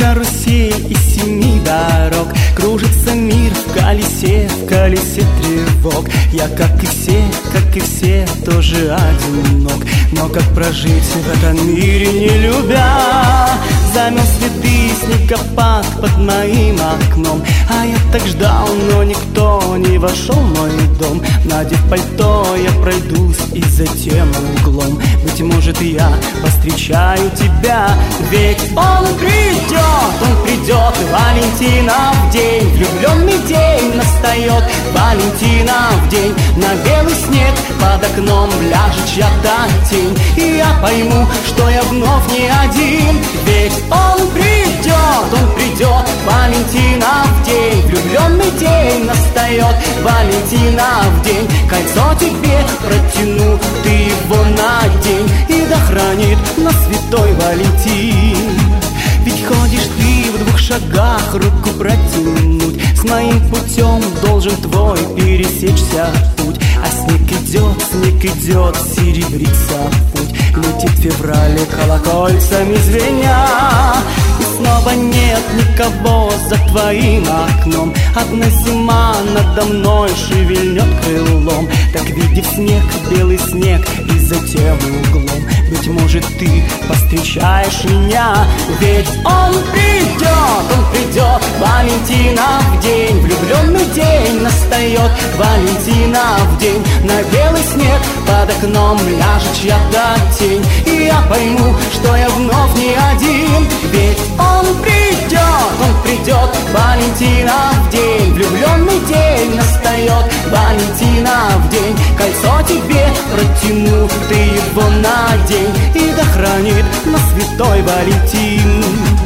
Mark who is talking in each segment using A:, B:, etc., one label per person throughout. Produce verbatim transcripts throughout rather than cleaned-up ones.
A: карусель из семи дорог. Кружится мир в колесе, в колесе тревог. Я, как и все, как и все, тоже одинок. Но как прожить в этом мире, не любя? Замел следы снегопад под моим окном. А я так ждал, но никто не вошел в мой дом. Надев пальто, я пройдусь и за тем углом. Быть может, я повстречаю тебя, ведь он придет, он придет, Валентинов день. Влюбленный день настает, Валентинов день. На белый снег под окном ляжет чья-то тень. И я пойму, что я вновь не один, ведь он придет, он придет, Валентинов день. Влюбленный день настает, Валентинов день. Кольцо тебе протяну, ты его надень, и да хранит нас святой Валентин. Ведь ходишь ты в двух шагах, руку протянуть. С моим путем должен твой пересечься путь. А снег идет, снег идет, серебрится путь. Летит февраль, колокольцами звеня. И снова нет никого за твоим окном. Одна зима надо мной шевельнет крылом. Так видев снег, белый снег, и за тем углом, быть может, ты повстречаешь меня, ведь он придет, он придет, Валентинов день. Влюбленный день настает, Валентинов день. На белый снег под окном ляжет чья-то тень. И я пойму, что я вновь не один, ведь он придет, он придет, Валентинов день. Влюбленный день настает, Валентинов день. Кольцо тебе протяну, ты его надень, и да хранит нас святой Валентин.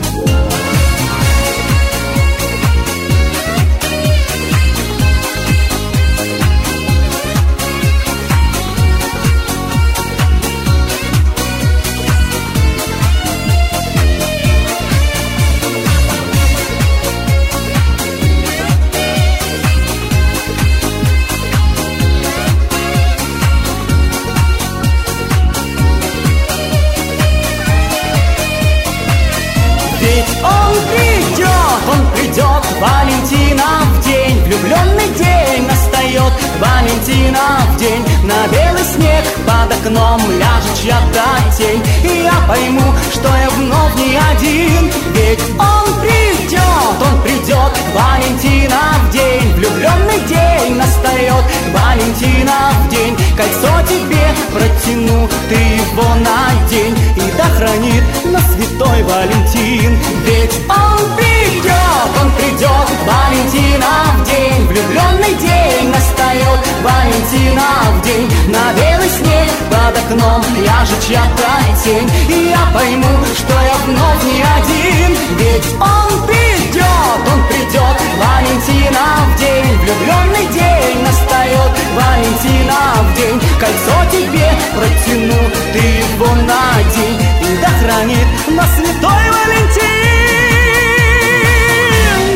A: Он придет, он придет, Валентинов день. Влюбленный день настает, Валентинов день. На белый снег под окном ляжет чья-то тень. И я пойму, что я вновь не один, ведь он придет, он придет, Валентинов день. Влюбленный день настает, Валентинов день. Кольцо тебе протяну, ты его надень, и да хранит нас святой Валентин. Ведь он придет, он придет, Валентинов день. Влюбленный день настает, Валентинов день. На белый снег под окном ляжет чья-то тень. И я пойму, что я вновь не один, ведь он придет, он придет, Валентинов день. Влюбленный день настает, Валентинов день. Кольцо тебе протяну, ты